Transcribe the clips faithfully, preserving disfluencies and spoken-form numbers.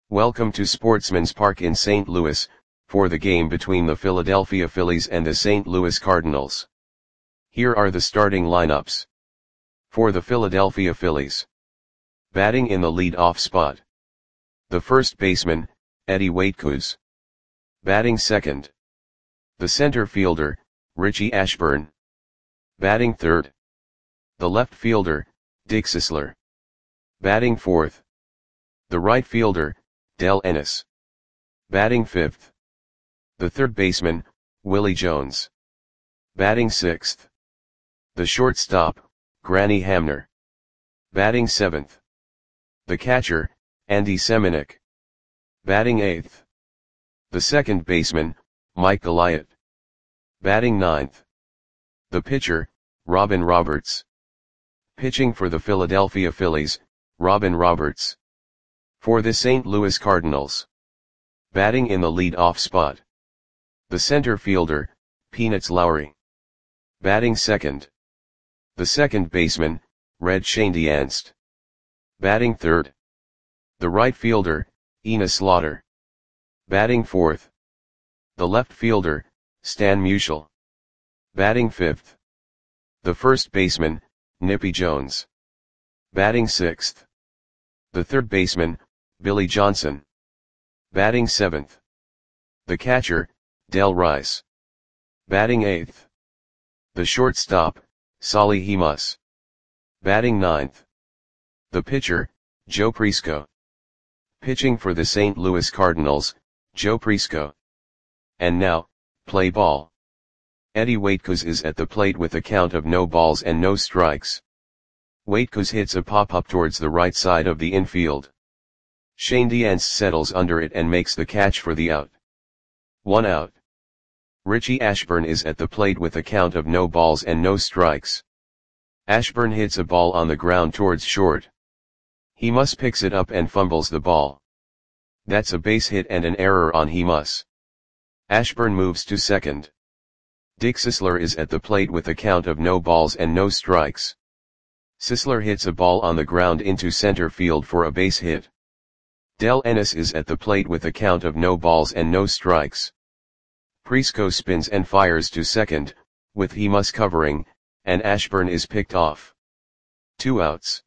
Welcome to Sportsman's Park in Saint Louis, for the game between the Philadelphia Phillies and the Saint Louis Cardinals. Here are the starting lineups. For the Philadelphia Phillies. Batting in the lead-off spot. The first baseman, Eddie Waitkus. Batting second. The center fielder, Richie Ashburn. Batting third. The left fielder, Dick Sisler. Batting fourth. The right fielder, Del Ennis. Batting fifth. The third baseman, Willie Jones. Batting sixth. The shortstop, Granny Hamner. Batting seventh. The catcher, Andy Semenuk. Batting eighth. The second baseman, Mike Goliath. Batting ninth. The pitcher, Robin Roberts. Pitching for the Philadelphia Phillies, Robin Roberts. For the Saint Louis Cardinals. Batting in the lead-off spot. The center fielder, Peanuts Lowry. Batting second. The second baseman, Red Schoendienst. Batting third. The right fielder, Enos Slaughter. Batting fourth. The left fielder, Stan Musial. Batting fifth. The first baseman, Nippy Jones. Batting sixth. The third baseman, Billy Johnson. Batting seventh. The catcher, Del Rice. Batting eighth. The shortstop, Solly Hemus. Batting ninth. The pitcher, Joe Prisco. Pitching for the Saint Louis Cardinals, Joe Prisco. And now, play ball. Eddie Waitkus is at the plate with a count of no balls and no strikes. Waitkus hits a pop-up towards the right side of the infield. Schoendienst settles under it and makes the catch for the out. One out. Richie Ashburn is at the plate with a count of no balls and no strikes. Ashburn hits a ball on the ground towards short. Hemus picks it up and fumbles the ball. That's a base hit and an error on Hemus. Ashburn moves to second. Dick Sisler is at the plate with a count of no balls and no strikes. Sisler hits a ball on the ground into center field for a base hit. Del Ennis is at the plate with a count of no balls and no strikes. Prisco spins and fires to second, with Hemus covering, and Ashburn is picked off. Two outs.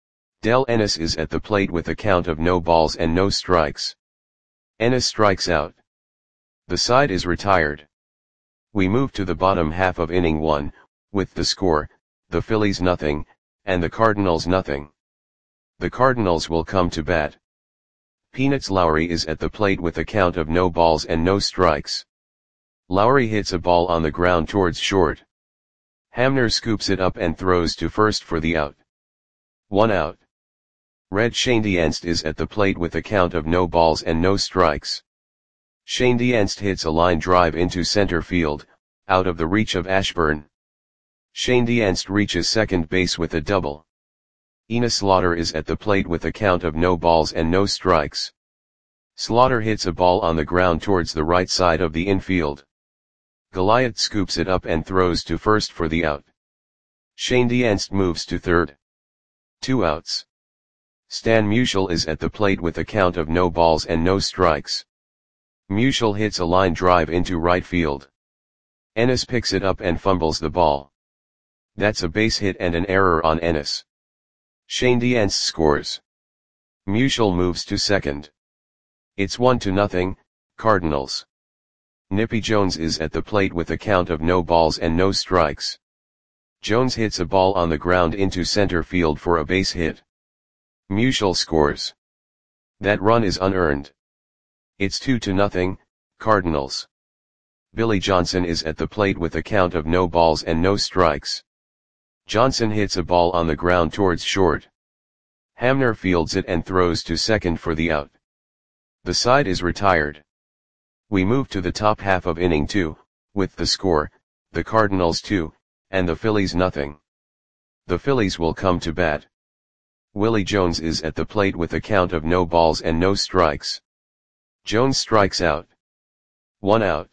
Del Ennis is at the plate with a count of no balls and no strikes. Ennis strikes out. The side is retired. We move to the bottom half of inning one, with the score, the Phillies nothing, and the Cardinals nothing. The Cardinals will come to bat. Peanuts Lowry is at the plate with a count of no balls and no strikes. Lowry hits a ball on the ground towards short. Hamner scoops it up and throws to first for the out. One out. Red Schoendienst is at the plate with a count of no balls and no strikes. Schoendienst hits a line drive into center field, out of the reach of Ashburn. Schoendienst reaches second base with a double. Enos Slaughter is at the plate with a count of no balls and no strikes. Slaughter hits a ball on the ground towards the right side of the infield. Goliath scoops it up and throws to first for the out. Schoendienst moves to third. Two outs. Stan Musial is at the plate with a count of no balls and no strikes. Musial hits a line drive into right field. Ennis picks it up and fumbles the ball. That's a base hit and an error on Ennis. Schoendienst scores. Musial moves to second. It's one to nothing, Cardinals. Nippy Jones is at the plate with a count of no balls and no strikes. Jones hits a ball on the ground into center field for a base hit. Musial scores. That run is unearned. It's two to nothing, Cardinals. Billy Johnson is at the plate with a count of no balls and no strikes. Johnson hits a ball on the ground towards short. Hamner fields it and throws to second for the out. The side is retired. We move to the top half of inning two, with the score, the Cardinals two, and the Phillies nothing. The Phillies will come to bat. Willie Jones is at the plate with a count of no balls and no strikes. Jones strikes out. One out.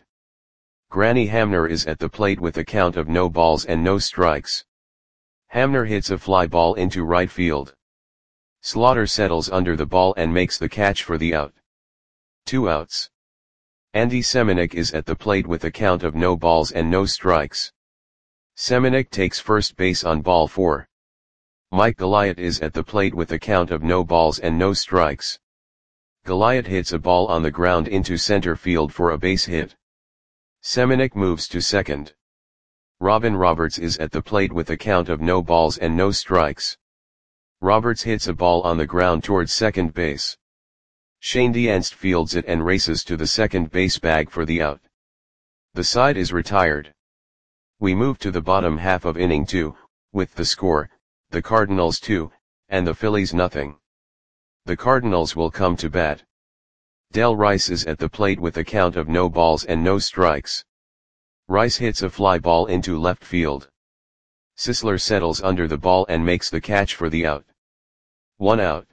Granny Hamner is at the plate with a count of no balls and no strikes. Hamner hits a fly ball into right field. Slaughter settles under the ball and makes the catch for the out. Two outs. Andy Semenuk is at the plate with a count of no balls and no strikes. Semenuk takes first base on ball four. Mike Goliath is at the plate with a count of no balls and no strikes. Goliath hits a ball on the ground into center field for a base hit. Semenuk moves to second. Robin Roberts is at the plate with a count of no balls and no strikes. Roberts hits a ball on the ground towards second base. Shane Dienst fields it and races to the second base bag for the out. The side is retired. We move to the bottom half of inning two, with the score, the Cardinals two, and the Phillies nothing. The Cardinals will come to bat. Del Rice is at the plate with a count of no balls and no strikes. Rice hits a fly ball into left field. Sisler settles under the ball and makes the catch for the out. One out.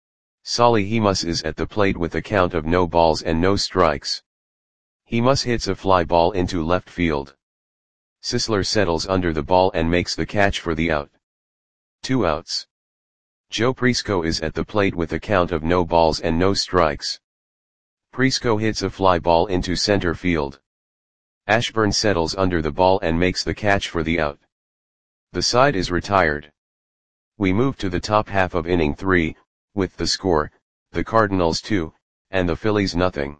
Solly Hemus is at the plate with a count of no balls and no strikes. Hemus hits a fly ball into left field. Sisler settles under the ball and makes the catch for the out. Two outs. Joe Prisco is at the plate with a count of no balls and no strikes. Prisco hits a fly ball into center field. Ashburn settles under the ball and makes the catch for the out. The side is retired. We move to the top half of inning three, with the score, the Cardinals two, and the Phillies nothing.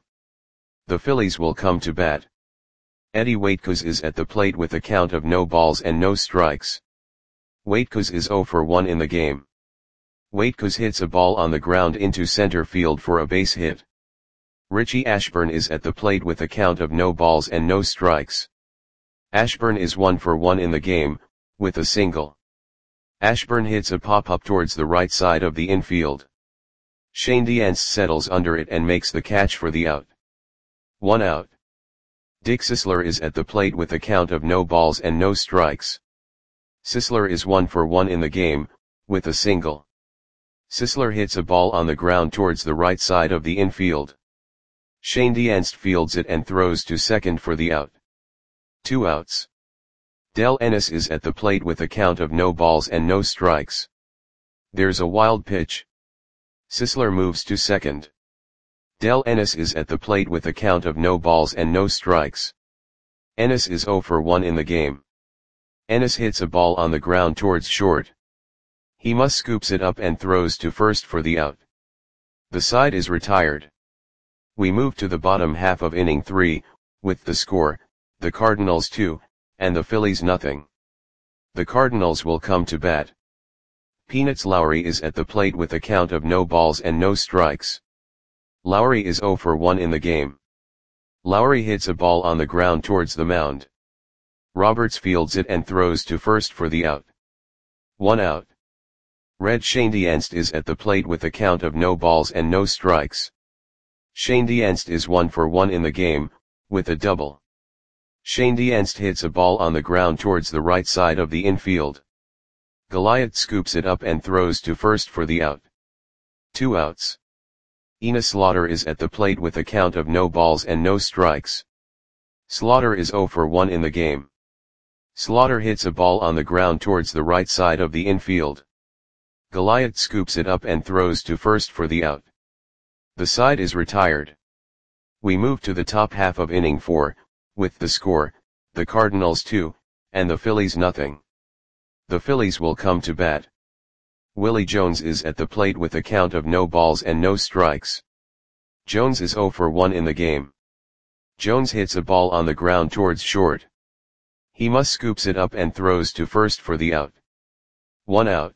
The Phillies will come to bat. Eddie Waitkus is at the plate with a count of no balls and no strikes. Waitkus is zero for one in the game. Waitkus hits a ball on the ground into center field for a base hit. Richie Ashburn is at the plate with a count of no balls and no strikes. Ashburn is one for one in the game, with a single. Ashburn hits a pop-up towards the right side of the infield. Shane Dienst settles under it and makes the catch for the out. One out. Dick Sisler is at the plate with a count of no balls and no strikes. Sisler is one for one in the game, with a single. Sisler hits a ball on the ground towards the right side of the infield. Shane Dienst fields it and throws to second for the out. Two outs. Del Ennis is at the plate with a count of no balls and no strikes. There's a wild pitch. Sisler moves to second. Del Ennis is at the plate with a count of no balls and no strikes. Ennis is zero for one in the game. Ennis hits a ball on the ground towards short. Hemus scoops it up and throws to first for the out. The side is retired. We move to the bottom half of inning three, with the score, the Cardinals two, and the Phillies nothing. The Cardinals will come to bat. Peanuts Lowry is at the plate with a count of no balls and no strikes. Lowry is zero for one in the game. Lowry hits a ball on the ground towards the mound. Roberts fields it and throws to first for the out. One out. Red Shane Dienst is at the plate with a count of no balls and no strikes. Shane Dienst is one for one in the game, with a double. Shane Dienst hits a ball on the ground towards the right side of the infield. Goliath scoops it up and throws to first for the out. Two outs. Enos Slaughter is at the plate with a count of no balls and no strikes. Slaughter is zero for one in the game. Slaughter hits a ball on the ground towards the right side of the infield. Goliath scoops it up and throws to first for the out. The side is retired. We move to the top half of inning four, with the score, the Cardinals two, and the Phillies nothing. The Phillies will come to bat. Willie Jones is at the plate with a count of no balls and no strikes. Jones is zero for one in the game. Jones hits a ball on the ground towards short. Hemus scoops it up and throws to first for the out. One out.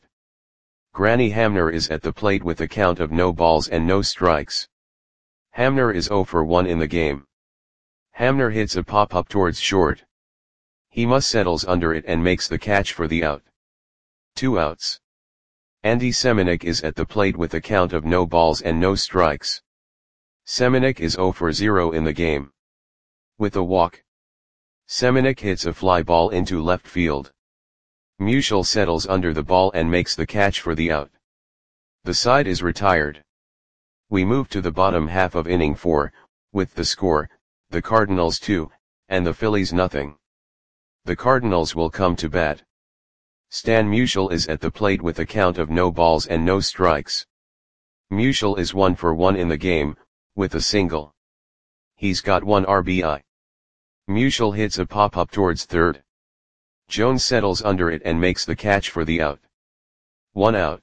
Granny Hamner is at the plate with a count of no balls and no strikes. Hamner is zero for one in the game. Hamner hits a pop-up towards short. Hemus settles under it and makes the catch for the out. Two outs. Andy Semenuk is at the plate with a count of no balls and no strikes. Semenuk is zero for zero in the game. With a walk. Semenuk hits a fly ball into left field. Musial settles under the ball and makes the catch for the out. The side is retired. We move to the bottom half of inning four, with the score, the Cardinals two, and the Phillies nothing. The Cardinals will come to bat. Stan Musial is at the plate with a count of no balls and no strikes. Musial is one for one in the game, with a single. He's got one R B I. Musial hits a pop-up towards third. Jones settles under it and makes the catch for the out. One out.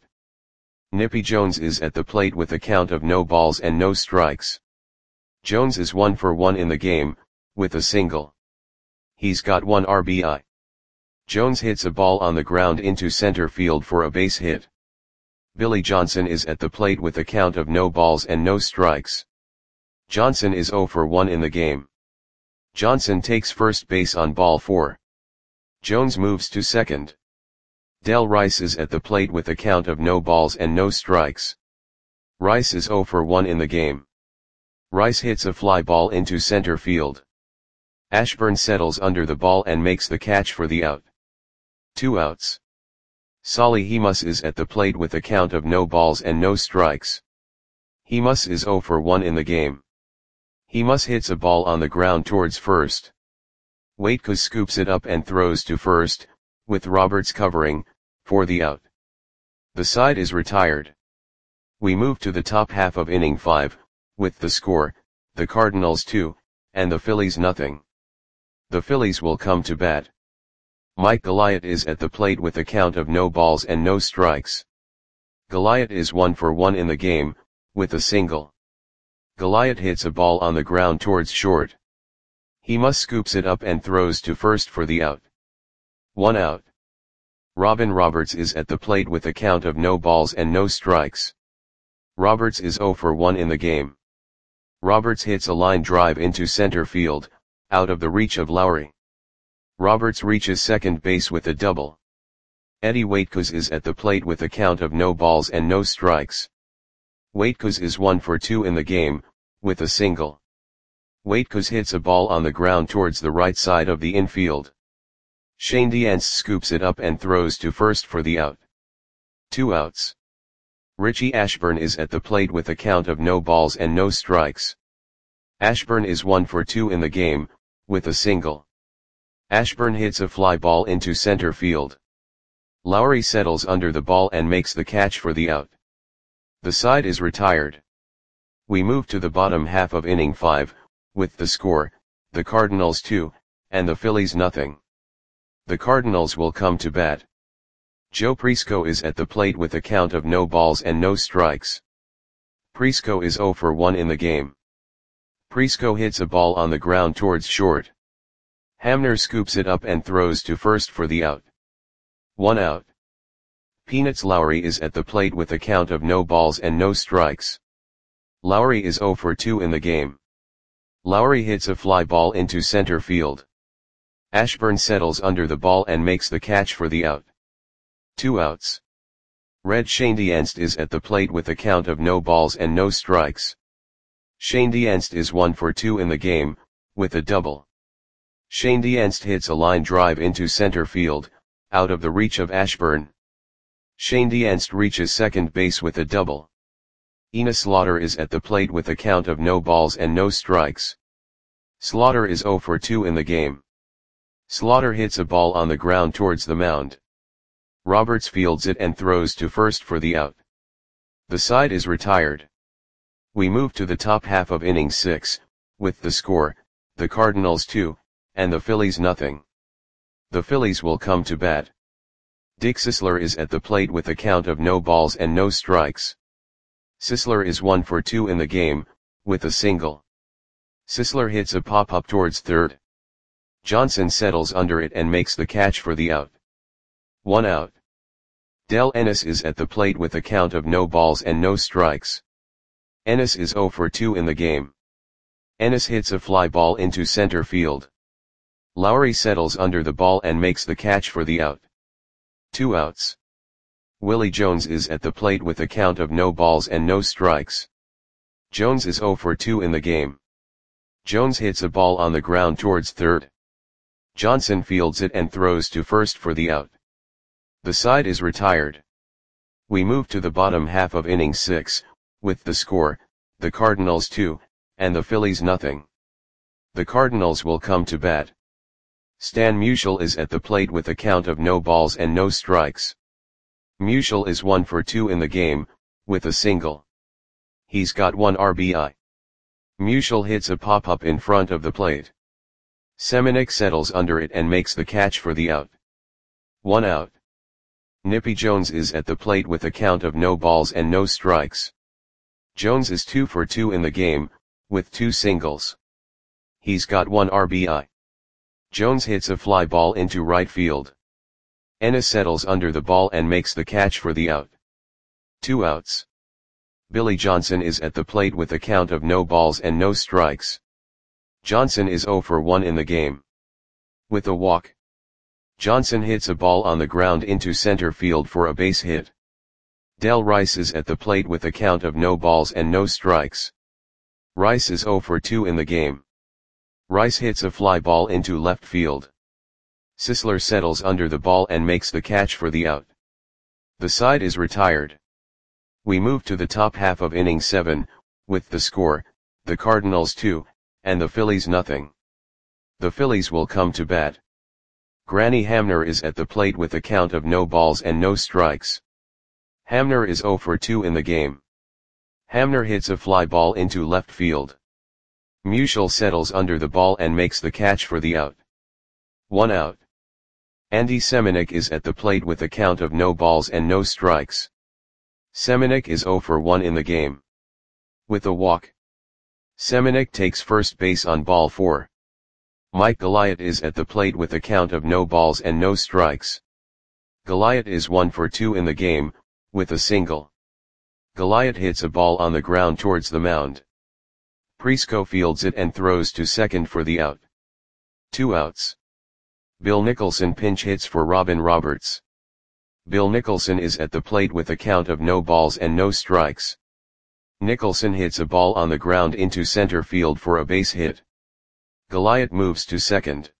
Nippy Jones is at the plate with a count of no balls and no strikes. Jones is one for one in the game, with a single. He's got one R B I. Jones hits a ball on the ground into center field for a base hit. Billy Johnson is at the plate with a count of no balls and no strikes. Johnson is zero for one in the game. Johnson takes first base on ball four. Jones moves to second. Del Rice is at the plate with a count of no balls and no strikes. Rice is zero for one in the game. Rice hits a fly ball into center field. Ashburn settles under the ball and makes the catch for the out. Two outs. Solly Hemus is at the plate with a count of no balls and no strikes. Hemus is zero for one in the game. Hemus hits a ball on the ground towards first. Waitkus scoops it up and throws to first, with Roberts covering, for the out. The side is retired. We move to the top half of inning five, with the score, the Cardinals two, and the Phillies nothing. The Phillies will come to bat. Mike Goliath is at the plate with a count of no balls and no strikes. Goliath is one for one in the game, with a single. Goliath hits a ball on the ground towards short. Hemus scoops it up and throws to first for the out. One out. Robin Roberts is at the plate with a count of no balls and no strikes. Roberts is zero for one in the game. Roberts hits a line drive into center field, out of the reach of Lowry. Roberts reaches second base with a double. Eddie Waitkus is at the plate with a count of no balls and no strikes. Waitkus is one for two in the game, with a single. Waitkus hits a ball on the ground towards the right side of the infield. Shane Diance scoops it up and throws to first for the out. Two outs. Richie Ashburn is at the plate with a count of no balls and no strikes. Ashburn is one for two in the game, with a single. Ashburn hits a fly ball into center field. Lowry settles under the ball and makes the catch for the out. The side is retired. We move to the bottom half of inning five, with the score, the Cardinals two, and the Phillies nothing. The Cardinals will come to bat. Joe Prisco is at the plate with a count of no balls and no strikes. Prisco is zero for one in the game. Prisco hits a ball on the ground towards short. Hamner scoops it up and throws to first for the out. One out. Peanuts Lowry is at the plate with a count of no balls and no strikes. Lowry is zero for two in the game. Lowry hits a fly ball into center field. Ashburn settles under the ball and makes the catch for the out. Two outs. Red Schoendienst is at the plate with a count of no balls and no strikes. Schoendienst is one for two in the game, with a double. Schoendienst hits a line drive into center field, out of the reach of Ashburn. Schoendienst reaches second base with a double. Enos Slaughter is at the plate with a count of no balls and no strikes. Slaughter is zero for two in the game. Slaughter hits a ball on the ground towards the mound. Roberts fields it and throws to first for the out. The side is retired. We move to the top half of inning six, with the score, the Cardinals two, and the Phillies nothing. The Phillies will come to bat. Dick Sisler is at the plate with a count of no balls and no strikes. Sisler is one for two in the game, with a single. Sisler hits a pop-up towards third. Johnson settles under it and makes the catch for the out. One out. Del Ennis is at the plate with a count of no balls and no strikes. Ennis is zero for two in the game. Ennis hits a fly ball into center field. Lowry settles under the ball and makes the catch for the out. Two outs. Willie Jones is at the plate with a count of no balls and no strikes. Jones is zero for two in the game. Jones hits a ball on the ground towards third. Johnson fields it and throws to first for the out. The side is retired. We move to the bottom half of inning six, with the score, the Cardinals two, and the Phillies nothing. The Cardinals will come to bat. Stan Musial is at the plate with a count of no balls and no strikes. Musial is one for two in the game, with a single. He's got one R B I. Musial hits a pop-up in front of the plate. Semenuk settles under it and makes the catch for the out. One out. Nippy Jones is at the plate with a count of no balls and no strikes. Jones is two for two in the game, with two singles. He's got one R B I. Jones hits a fly ball into right field. Ennis settles under the ball and makes the catch for the out. Two outs. Billy Johnson is at the plate with a count of no balls and no strikes. Johnson is zero for one in the game. With a walk. Johnson hits a ball on the ground into center field for a base hit. Del Rice is at the plate with a count of no balls and no strikes. Rice is zero for two in the game. Rice hits a fly ball into left field. Sisler settles under the ball and makes the catch for the out. The side is retired. We move to the top half of inning seven, with the score, the Cardinals two, and the Phillies nothing. The Phillies will come to bat. Granny Hamner is at the plate with a count of no balls and no strikes. Hamner is zero for two in the game. Hamner hits a fly ball into left field. Musial settles under the ball and makes the catch for the out. One out. Andy Semenuk is at the plate with a count of no balls and no strikes. Semenuk is zero for one in the game. With a walk. Semenuk takes first base on ball four. Mike Goliath is at the plate with a count of no balls and no strikes. Goliath is one for two in the game, with a single. Goliath hits a ball on the ground towards the mound. Prisco fields it and throws to second for the out. Two outs. Bill Nicholson pinch hits for Robin Roberts. Bill Nicholson is at the plate with a count of no balls and no strikes. Nicholson hits a ball on the ground into center field for a base hit. Goliath moves to second.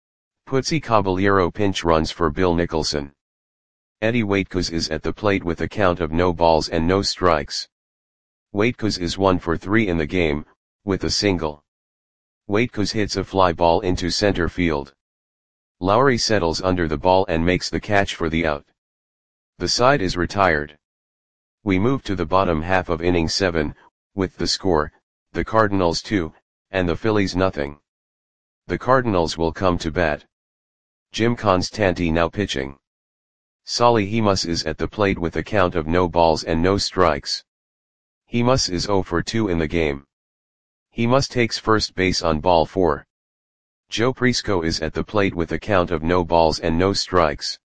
Putzi Caballero pinch runs for Bill Nicholson. Eddie Waitkos is at the plate with a count of no balls and no strikes. Waitkos is one for three in the game, with a single. Waitkos hits a fly ball into center field. Lowry settles under the ball and makes the catch for the out. The side is retired. We move to the bottom half of inning seven, with the score, the Cardinals two, and the Phillies nothing. The Cardinals will come to bat. Jim Constanti now pitching. Solly Hemus is at the plate with a count of no balls and no strikes. Hemus is zero for two in the game. Hemus takes first base on ball four. Joe Prisco is at the plate with a count of no balls and no strikes.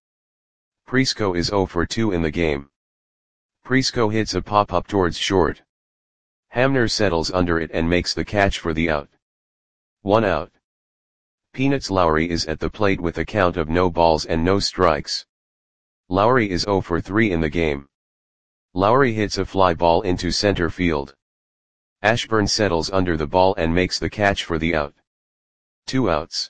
Prisco is zero for two in the game. Prisco hits a pop-up towards short. Hamner settles under it and makes the catch for the out. One out. Peanuts Lowry is at the plate with a count of no balls and no strikes. Lowry is zero for three in the game. Lowry hits a fly ball into center field. Ashburn settles under the ball and makes the catch for the out. Two outs.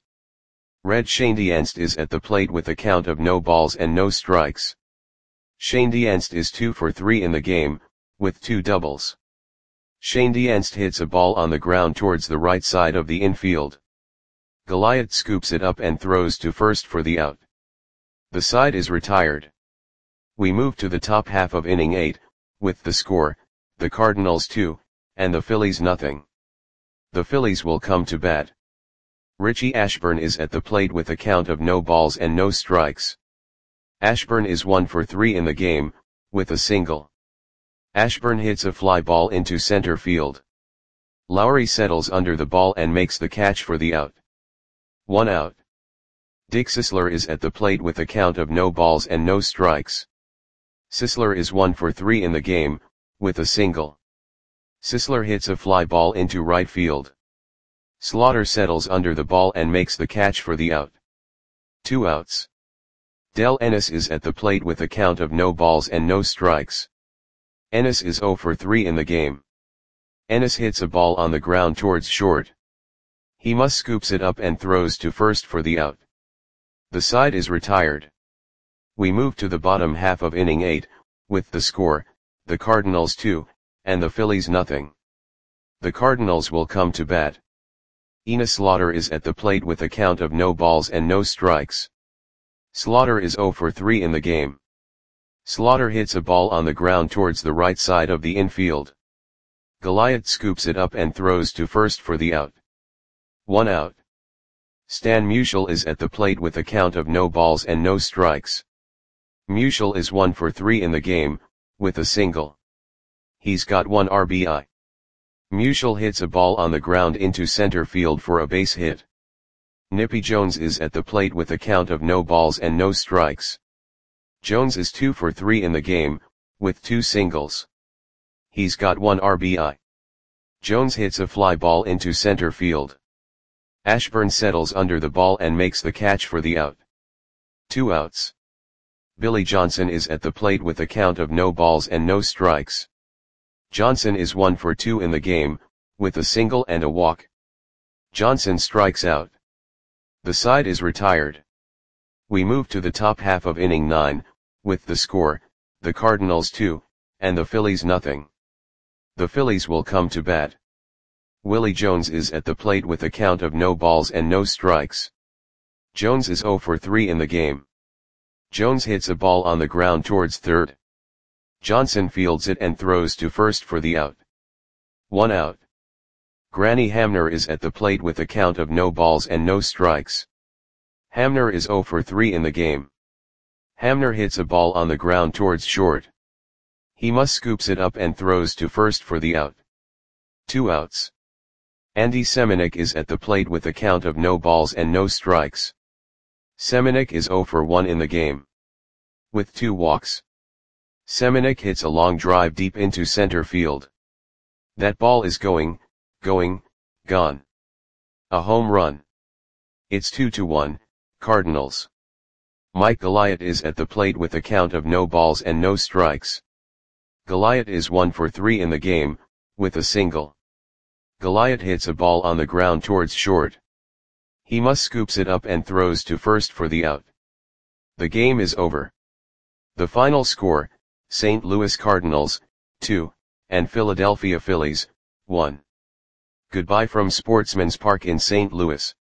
Red Schoendienst is at the plate with a count of no balls and no strikes. Schoendienst is two for three in the game, with two doubles. Schoendienst hits a ball on the ground towards the right side of the infield. Goliath scoops it up and throws to first for the out. The side is retired. We move to the top half of inning eight, with the score, the Cardinals two, and the Phillies nothing. The Phillies will come to bat. Richie Ashburn is at the plate with a count of no balls and no strikes. Ashburn is one for three in the game, with a single. Ashburn hits a fly ball into center field. Lowry settles under the ball and makes the catch for the out. One out. Dick Sisler is at the plate with a count of no balls and no strikes. Sisler is one for three in the game, with a single. Sisler hits a fly ball into right field. Slaughter settles under the ball and makes the catch for the out. Two outs. Del Ennis is at the plate with a count of no balls and no strikes. Ennis is zero for three in the game. Ennis hits a ball on the ground towards short. Hemus scoops it up and throws to first for the out. The side is retired. We move to the bottom half of inning eight, with the score, the Cardinals two, and the Phillies nothing. The Cardinals will come to bat. Enos Slaughter is at the plate with a count of no balls and no strikes. Slaughter is zero for three in the game. Slaughter hits a ball on the ground towards the right side of the infield. Goliath scoops it up and throws to first for the out. One out. Stan Musial is at the plate with a count of no balls and no strikes. Musial is one for three in the game, with a single. He's got one R B I. Musial hits a ball on the ground into center field for a base hit. Nippy Jones is at the plate with a count of no balls and no strikes. Jones is two for three in the game, with two singles. He's got one R B I. Jones hits a fly ball into center field. Ashburn settles under the ball and makes the catch for the out. Two outs. Billy Johnson is at the plate with a count of no balls and no strikes. Johnson is one for two in the game, with a single and a walk. Johnson strikes out. The side is retired. We move to the top half of inning nine, with the score, the Cardinals two, and the Phillies nothing. The Phillies will come to bat. Willie Jones is at the plate with a count of no balls and no strikes. Jones is zero for three in the game. Jones hits a ball on the ground towards third. Johnson fields it and throws to first for the out. One out. Granny Hamner is at the plate with a count of no balls and no strikes. Hamner is zero for three in the game. Hamner hits a ball on the ground towards short. He must scoops it up and throws to first for the out. Two outs. Andy Semenuk is at the plate with a count of no balls and no strikes. Semenuk is zero for one in the game. With two walks. Semenuk hits a long drive deep into center field. That ball is going, going, gone. A home run. It's two to one, Cardinals. Mike Goliath is at the plate with a count of no balls and no strikes. Goliath is one for three in the game, with a single. Goliath hits a ball on the ground towards short. He must scoops it up and throws to first for the out. The game is over. The final score, Saint Louis Cardinals, two, and Philadelphia Phillies, one. Goodbye from Sportsman's Park in Saint Louis.